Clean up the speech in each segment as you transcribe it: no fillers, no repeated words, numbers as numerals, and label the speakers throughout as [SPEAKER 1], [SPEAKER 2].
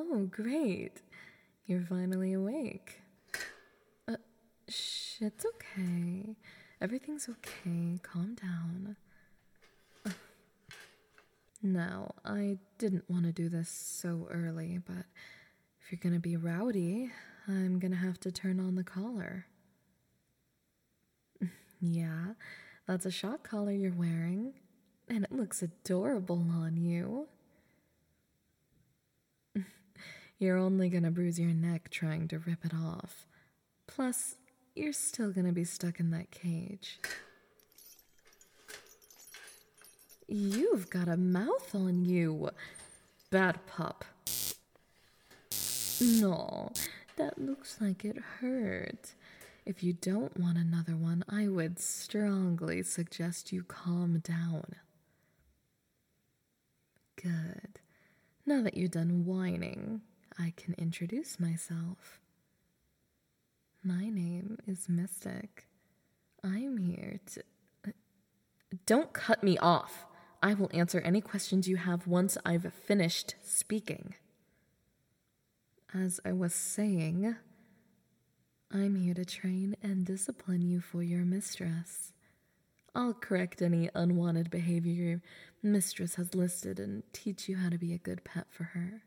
[SPEAKER 1] Oh, great. You're finally awake. It's okay. Everything's okay. Calm down. Now, I didn't want to do this so early, but if you're gonna be rowdy, I'm gonna have to turn on the collar. Yeah, that's a shock collar you're wearing, and it looks adorable on you. You're only gonna bruise your neck trying to rip it off. Plus, you're still gonna be stuck in that cage. You've got a mouth on you. Bad pup. No, that looks like it hurt. If you don't want another one, I would strongly suggest you calm down. Good. Now that you're done whining, I can introduce myself. My name is Mystic. I'm here to... Don't cut me off. I will answer any questions you have once I've finished speaking. As I was saying, I'm here to train and discipline you for your mistress. I'll correct any unwanted behavior your mistress has listed and teach you how to be a good pet for her.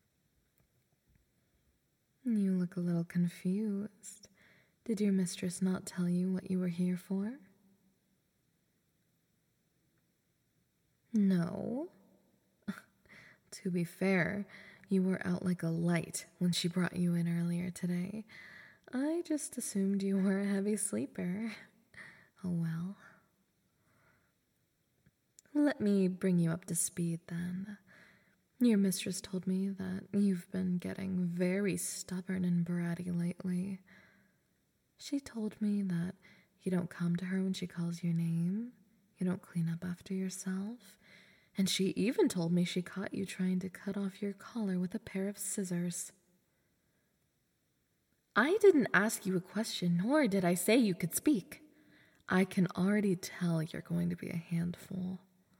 [SPEAKER 1] You look a little confused. Did your mistress not tell you what you were here for? No. To be fair, you were out like a light when she brought you in earlier today. I just assumed you were a heavy sleeper. Oh well. Let me bring you up to speed then. Your mistress told me that you've been getting very stubborn and bratty lately. She told me that you don't come to her when she calls your name, you don't clean up after yourself, and she even told me she caught you trying to cut off your collar with a pair of scissors. I didn't ask you a question, nor did I say you could speak. I can already tell you're going to be a handful.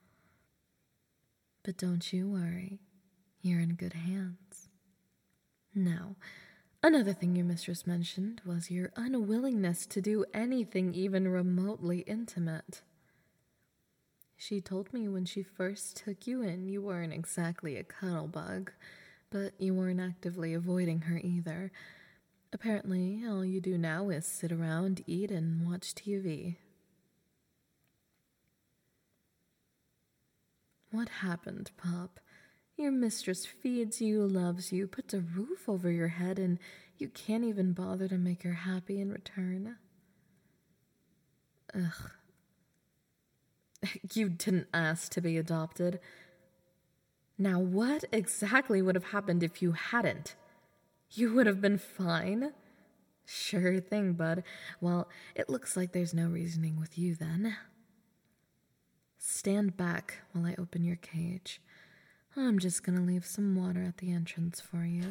[SPEAKER 1] But don't you worry, you're in good hands. Now, another thing your mistress mentioned was your unwillingness to do anything even remotely intimate. She told me when she first took you in, you weren't exactly a cuddle bug, but you weren't actively avoiding her either. Apparently, all you do now is sit around, eat, and watch TV. What happened, pup? Your mistress feeds you, loves you, puts a roof over your head, and you can't even bother to make her happy in return. Ugh. You didn't ask to be adopted. Now, what exactly would have happened if you hadn't? You would have been fine? Sure thing, bud. Well, it looks like there's no reasoning with you then. Stand back while I open your cage. I'm just gonna leave some water at the entrance for you.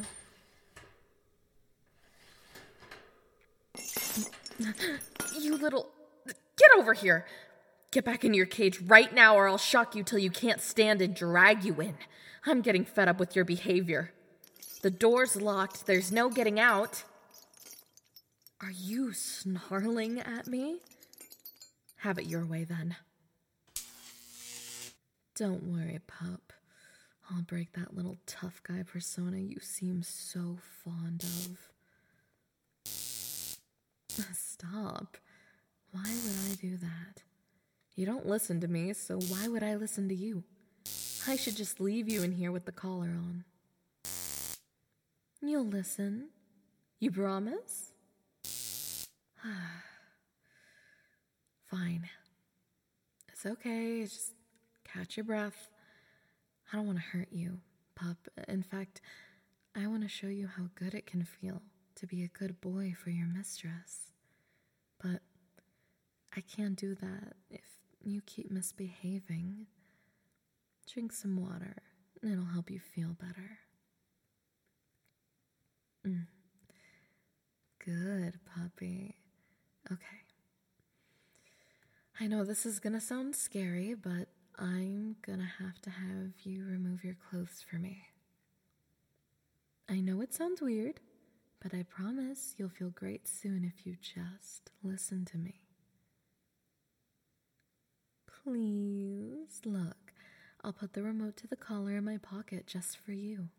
[SPEAKER 1] You little... Get over here! Get back in your cage right now or I'll shock you till you can't stand and drag you in. I'm getting fed up with your behavior. The door's locked. There's no getting out. Are you snarling at me? Have it your way then. Don't worry, pup. I'll break that little tough guy persona you seem so fond of. Stop. Why would I do that? You don't listen to me, so why would I listen to you? I should just leave you in here with the collar on. You'll listen. You promise? Fine. It's okay. Just catch your breath. I don't want to hurt you, pup. In fact, I want to show you how good it can feel to be a good boy for your mistress. But I can't do that if you keep misbehaving. Drink some water. It'll help you feel better. Good, puppy. Okay. I know this is gonna sound scary, but I'm gonna have you remove your clothes for me. I know it sounds weird, but I promise you'll feel great soon if you just listen to me. Please, look, I'll put the remote to the collar in my pocket just for you.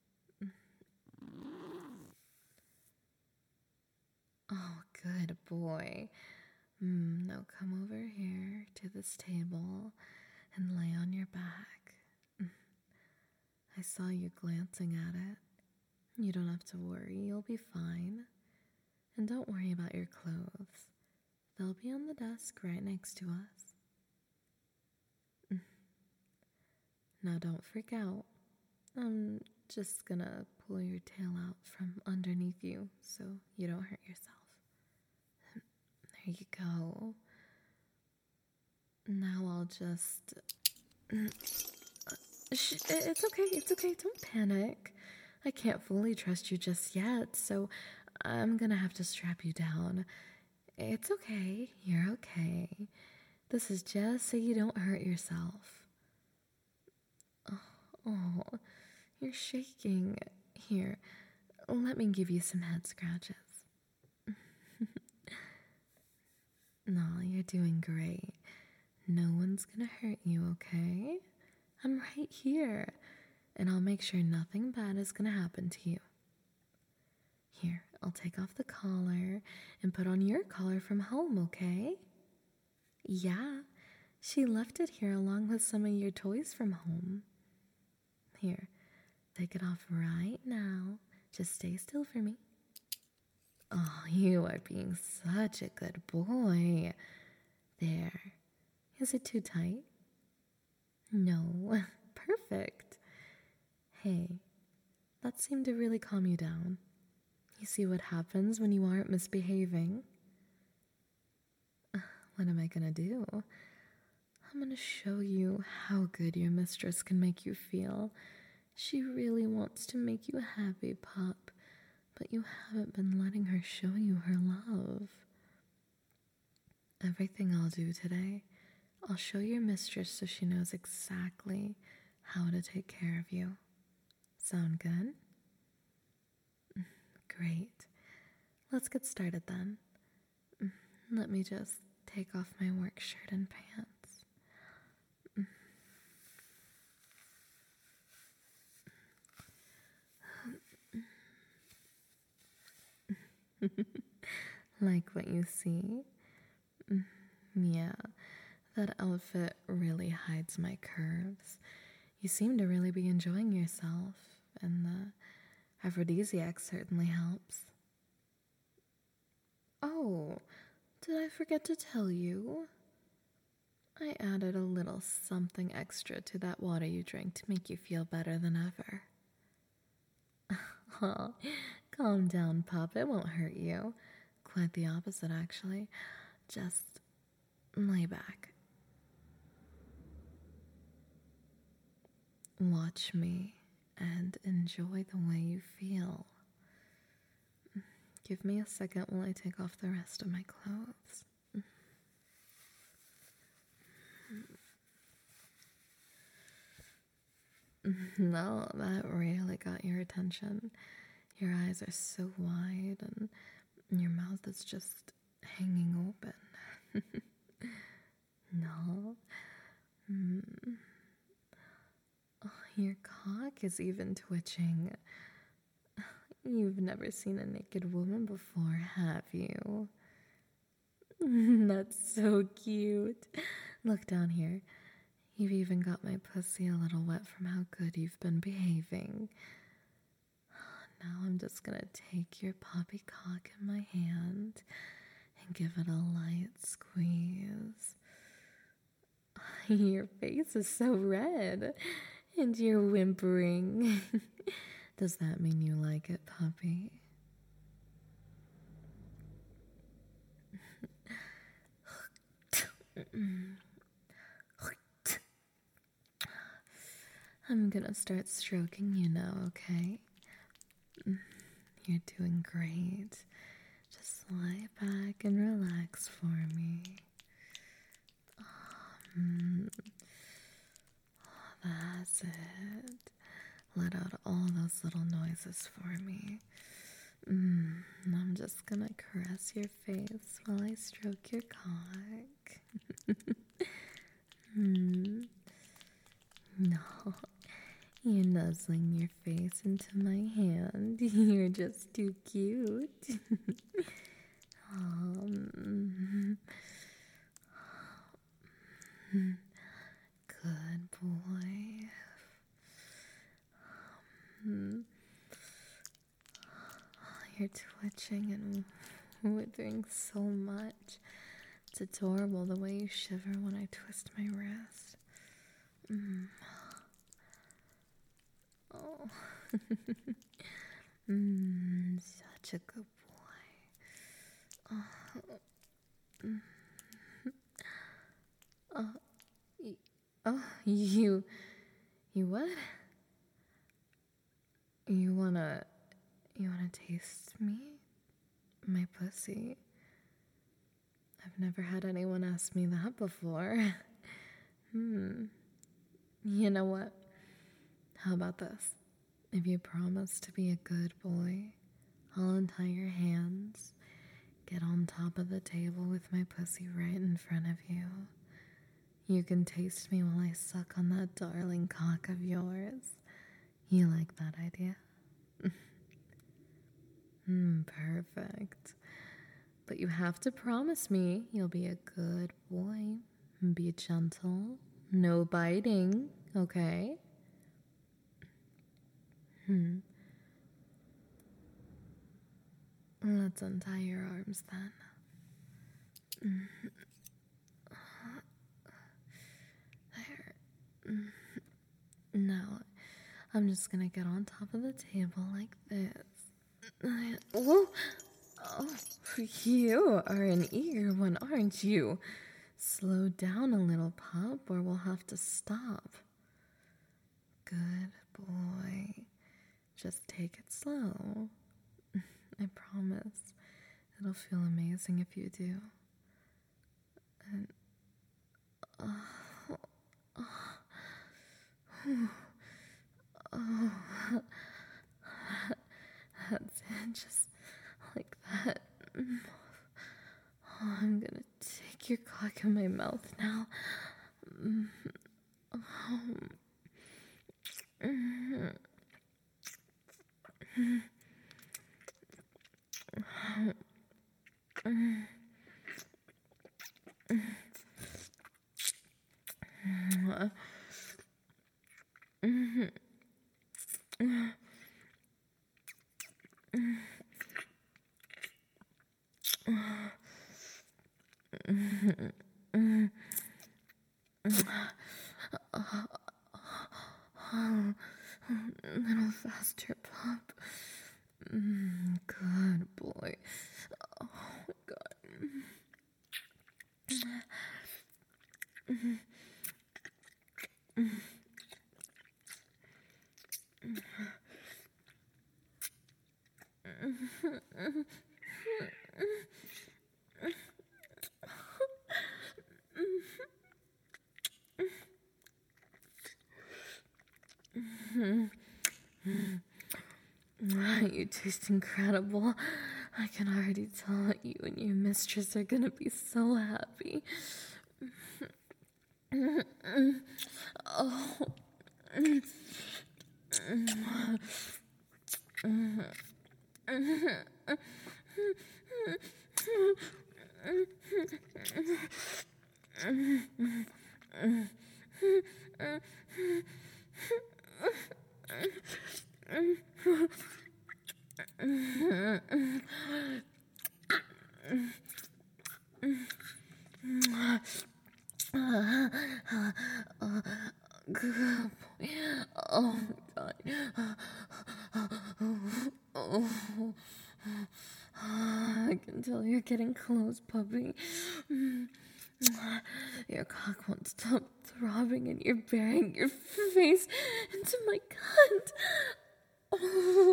[SPEAKER 1] Oh, good boy. Now come over here to this table and lay on your back. I saw you glancing at it. You don't have to worry, you'll be fine. And don't worry about your clothes. They'll be on the desk right next to us. Now don't freak out. I'm just gonna pull your tail out from underneath you so you don't hurt yourself. There you go. Now I'll just... It's okay, don't panic. I can't fully trust you just yet, so I'm gonna have to strap you down. It's okay, you're okay. This is just so you don't hurt yourself. Oh, you're shaking. Here, let me give you some head scratches. No, you're doing great. No one's gonna hurt you, okay? I'm right here, and I'll make sure nothing bad is gonna happen to you. Here, I'll take off the collar and put on your collar from home, okay? Yeah, she left it here along with some of your toys from home. Here, take it off right now. Just stay still for me. Oh, you are being such a good boy. There. Is it too tight? No. Perfect. Hey, that seemed to really calm you down. You see what happens when you aren't misbehaving? What am I gonna do? I'm gonna show you how good your mistress can make you feel. She really wants to make you happy, pup, but you haven't been letting her show you her love. Everything I'll do today, I'll show your mistress so she knows exactly how to take care of you. Sound good? Great. Let's get started then. Let me just take off my work shirt and pants. Like what you see? Yeah, that outfit really hides my curves. You seem to really be enjoying yourself, and the aphrodisiac certainly helps. Oh, did I forget to tell you? I added a little something extra to that water you drank to make you feel better than ever. Oh, calm down, pup. It won't hurt you. Quite the opposite, actually. Just lay back. Watch me and enjoy the way you feel. Give me a second while I take off the rest of my clothes. No, that really got your attention. Your eyes are so wide and your mouth is just hanging open. No. Oh, your cock is even twitching. You've never seen a naked woman before, have you? That's so cute. Look down here. You've even got my pussy a little wet from how good you've been behaving. Now I'm just gonna take your puppy cock in my hand and give it a light squeeze. Your face is so red, and you're whimpering. Does that mean you like it, puppy? I'm gonna start stroking you now, okay? You're doing great. Just lie back and relax for me. That's it. Let out all those little noises. noises for me. I'm just gonna caress your face while I stroke your cock. No, you're nuzzling your face into my hand. You're just too cute. Good boy. You're twitching and withering so much. It's adorable the way you shiver when I twist my wrist. Oh. Such a good boy. You what? You wanna taste me? My pussy? I've never had anyone ask me that before. You know what? How about this? If you promise to be a good boy, I'll untie your hands, get on top of the table with my pussy right in front of you. You can taste me while I suck on that darling cock of yours. You like that idea? Perfect. But you have to promise me you'll be a good boy. Be gentle. No biting, okay? Let's untie your arms then. There. Now, I'm just gonna get on top of the table like this. Whoa! Oh, you are an eager one, aren't you? Slow down a little, pup, or we'll have to stop. Good boy. Just take it slow. I promise. It'll feel amazing if you do. And that's it, just like that. I'm gonna take your cock in my mouth now. A little faster, pup. Good boy. Oh my God. You taste incredible. I can already tell that you and your mistress are gonna be so happy. Oh. Good boy. Oh my God. I can tell you're getting close, puppy. Your cock won't stop throbbing and you're burying your face into my cunt. Oh.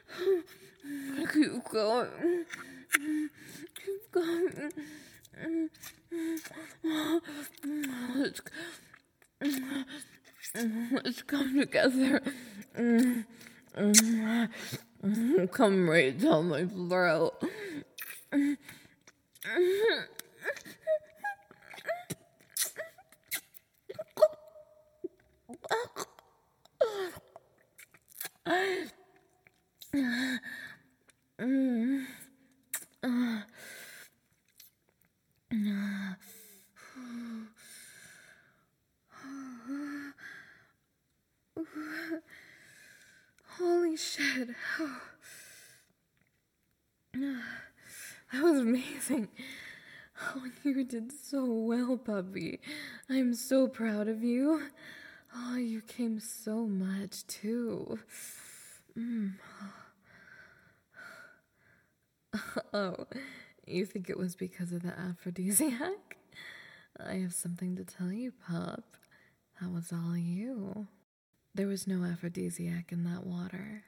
[SPEAKER 1] Keep going. Keep going. Let's come together. Come right down my throat. Holy shit. That was amazing. Oh, you did so well, puppy. I'm so proud of you. Oh, you came so much, too. Oh, you think it was because of the aphrodisiac? I have something to tell you, pup. That was all you. There was no aphrodisiac in that water.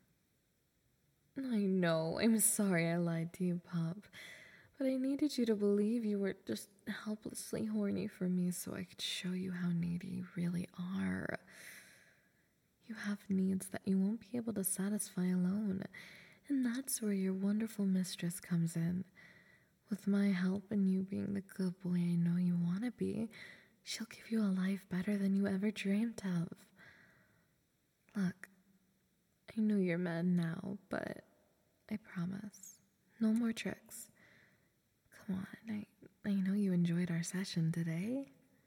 [SPEAKER 1] I know. I'm sorry I lied to you, pup. But I needed you to believe you were just helplessly horny for me so I could show you how needy you really are. You have needs that you won't be able to satisfy alone. And that's where your wonderful mistress comes in. With my help and you being the good boy I know you want to be, she'll give you a life better than you ever dreamed of. Look, I know you're mad now, but I promise, no more tricks. Come on, I know you enjoyed our session today.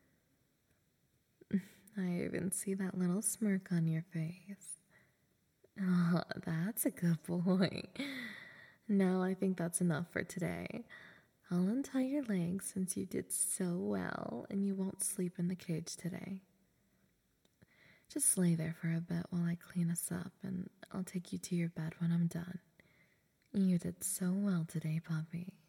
[SPEAKER 1] I even see that little smirk on your face. Oh, that's a good boy. Now I think that's enough for today. I'll untie your legs since you did so well and you won't sleep in the cage today. Just lay there for a bit while I clean us up and I'll take you to your bed when I'm done. You did so well today, puppy.